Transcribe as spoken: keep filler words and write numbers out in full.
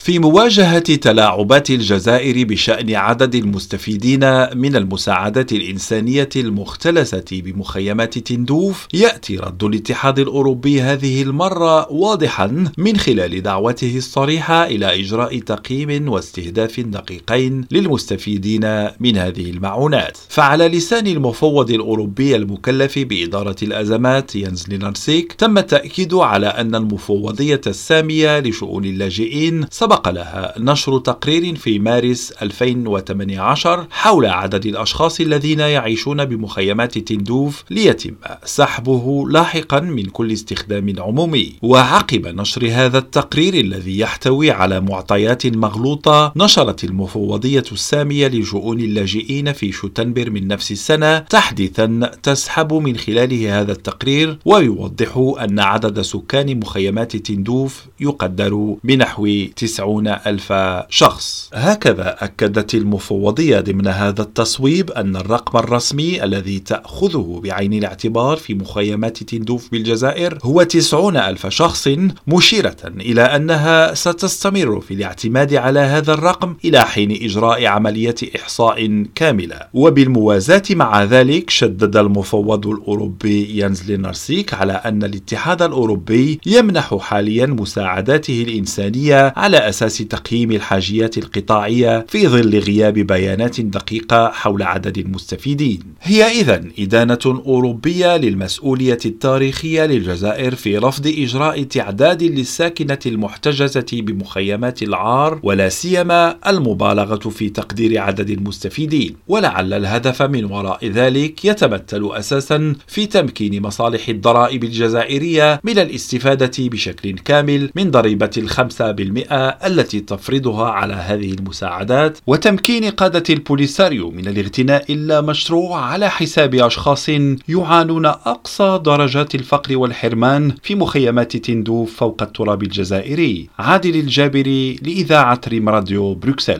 في مواجهة تلاعبات الجزائر بشأن عدد المستفيدين من المساعدات الإنسانية المختلسة بمخيمات تندوف، يأتي رد الاتحاد الأوروبي هذه المرة واضحا من خلال دعوته الصريحة إلى إجراء تقييم واستهداف دقيقين للمستفيدين من هذه المعونات. فعلى لسان المفوض الأوروبي المكلف بإدارة الأزمات يانز لينارسيك، تم التأكيد على أن المفوضية السامية لشؤون اللاجئين سبق لها نشر تقرير في مارس ألفين وثمانية عشر حول عدد الأشخاص الذين يعيشون بمخيمات تندوف ليتم سحبه لاحقا من كل استخدام عمومي. وعقب نشر هذا التقرير الذي يحتوي على معطيات مغلوطة، نشرت المفوضية السامية لشؤون اللاجئين في شتنبر من نفس السنة تحديثا تسحب من خلاله هذا التقرير، ويوضح أن عدد سكان مخيمات تندوف يقدر بنحو تسعون ألف شخص. هكذا أكدت المفوضية ضمن هذا التصويب أن الرقم الرسمي الذي تأخذه بعين الاعتبار في مخيمات تندوف بالجزائر هو تسعون ألف شخص، مشيرة إلى أنها ستستمر في الاعتماد على هذا الرقم إلى حين إجراء عملية إحصاء كاملة. وبالموازاة مع ذلك، شدد المفوض الأوروبي يانز لينارسيك على أن الاتحاد الأوروبي يمنح حاليا مساعداته الإنسانية على أساس تقييم الحاجيات القطاعية في ظل غياب بيانات دقيقة حول عدد المستفيدين. هي إذن إدانة أوروبية للمسؤولية التاريخية للجزائر في رفض إجراء تعداد للساكنة المحتجزة بمخيمات العار، ولا سيما المبالغة في تقدير عدد المستفيدين. ولعل الهدف من وراء ذلك يتمثل أساسا في تمكين مصالح الضرائب الجزائرية من الاستفادة بشكل كامل من ضريبة الخمسة بالمئة التي تفرضها على هذه المساعدات، وتمكين قادة البوليساريو من الاغتناء اللامشروع على حساب أشخاص يعانون أقصى درجات الفقر والحرمان في مخيمات تندوف فوق التراب الجزائري. عادل الجابري لإذاعة ريم راديو بروكسل.